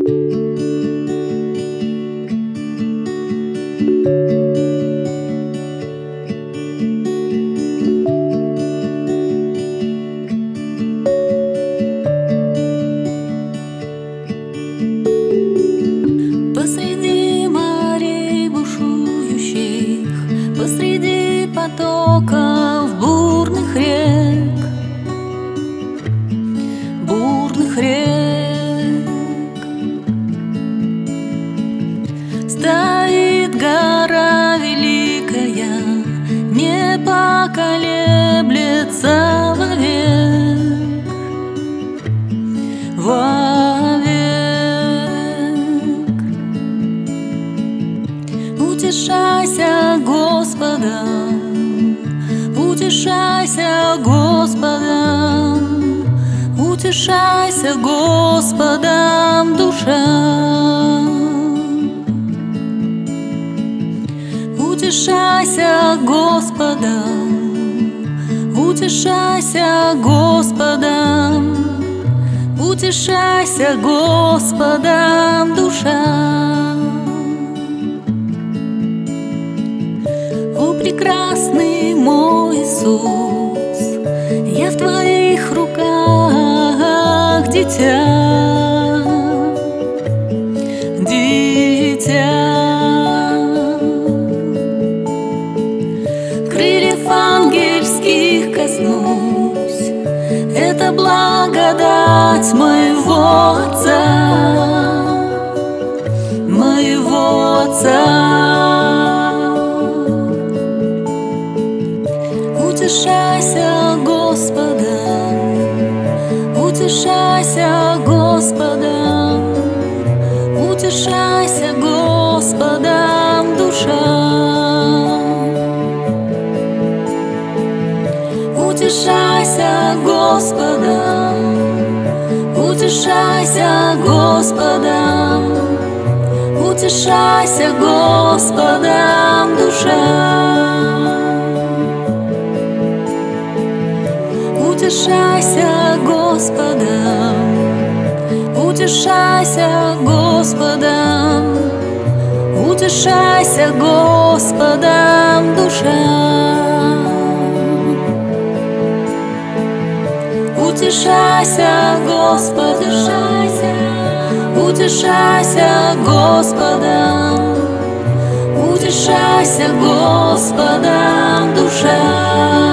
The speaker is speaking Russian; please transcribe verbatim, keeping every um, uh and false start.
Посреди морей бушующих, посреди потоков бурных рек, бурных рек, стоит гора великая, не поколеблется вовек, вовек. Утешайся Господом, утешайся Господом, утешайся Господом, душа. Утешайся Господом, утешайся Господом, утешайся Господом, душа. О, прекрасный мой Иисус, я в Твоих руках, дитя, дитя. Крыльев ангельских коснусь, это благодать моего Отца, моего Отца. Утешайся Господом, утешайся Господом, утешайся Господом, душа. Утешайся Господом, утешайся Господом, утешайся Господом, душа. Утешайся Господом, утешайся Господом, утешайся Господом, душа. Утешайся Господом, утешайся Господом, утешайся Господом, душа.